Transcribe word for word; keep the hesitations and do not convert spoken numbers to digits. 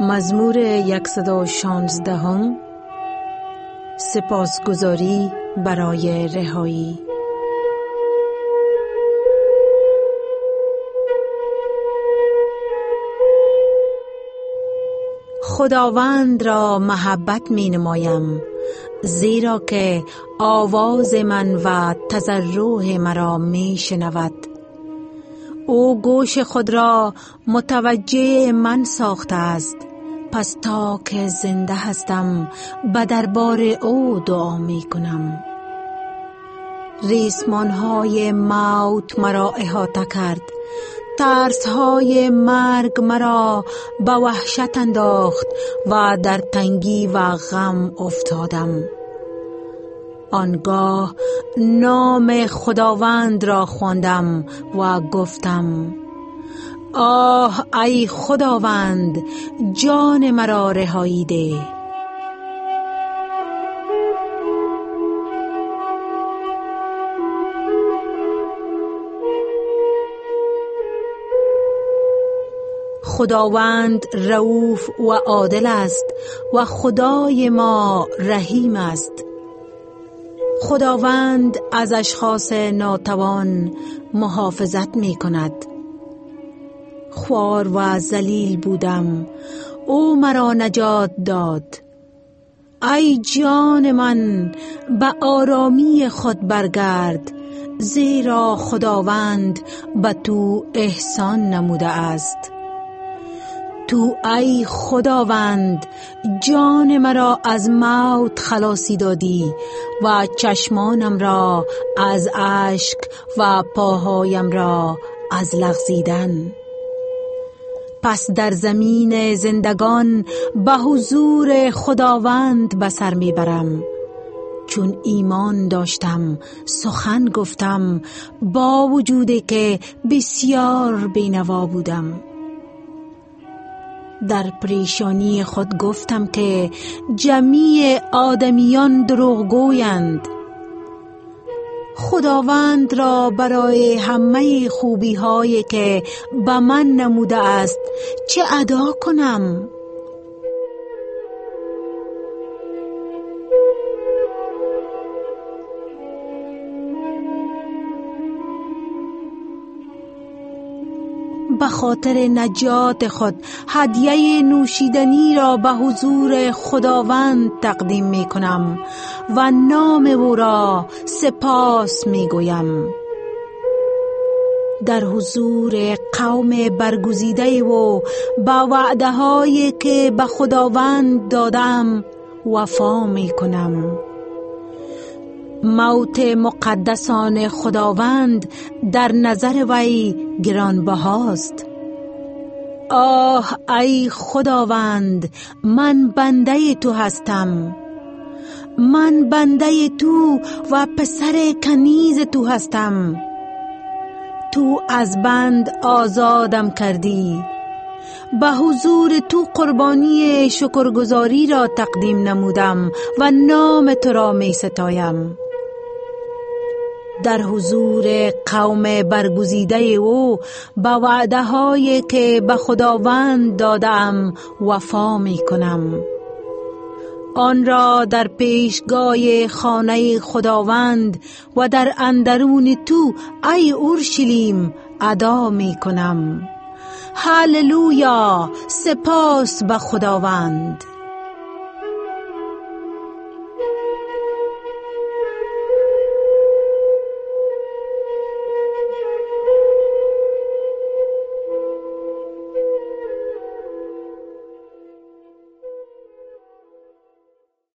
مزمور صد و شانزده هم. سپاسگزاری برای رهایی. خداوند را محبت می نمایم، زیرا که آواز من و تضرع مرا می شنود. او گوش خود را متوجه من ساخته است، پس تا که زنده هستم به دربار او دعا می کنم. ریسمان های موت مرا احاطه کرد، ترس های مرگ مرا به وحشت انداخت و در تنگی و غم افتادم. آنگاه نام خداوند را خواندم و گفتم: آه ای خداوند، جان مرا رهایی ده. خداوند رؤوف و عادل است و خدای ما رحیم است. خداوند از اشخاص ناتوان محافظت می کند. خوار و ذلیل بودم، او مرا نجات داد. ای جان من، به آرامی خود برگرد، زیرا خداوند به تو احسان نموده است. تو ای خداوند جان مرا از موت خلاصی دادی و چشمانم را از اشک و پاهایم را از لغزیدن. پس در زمین زندگان به حضور خداوند به سر میبرم. چون ایمان داشتم سخن گفتم، با وجودی که بسیار بینوا بودم. در پریشانی خود گفتم که جمیع آدمیان دروغگویند. خداوند را برای همه خوبی هایی که به من نموده است چه ادا کنم؟ به خاطر نجات خود هدیه نوشیدنی را به حضور خداوند تقدیم می کنم و نام او را سپاس می گویم. در حضور قوم برگزیده و به وعده هایی که به خداوند دادم وفا می کنم. موت مقدسان خداوند در نظر وی گرانبهاست. آه ای خداوند، من بنده تو هستم. من بنده تو و پسر کنیز تو هستم. تو از بند آزادم کردی. به حضور تو قربانی شکرگزاری را تقدیم نمودم و نام تو را می ستایم. در حضور قوم برگزیده او به وعده هایی که به خداوند دادم وفا می کنم. آن را در پیشگاه خانه خداوند و در اندرون تو ای اورشلیم ادا می کنم. هللویا، سپاس به خداوند.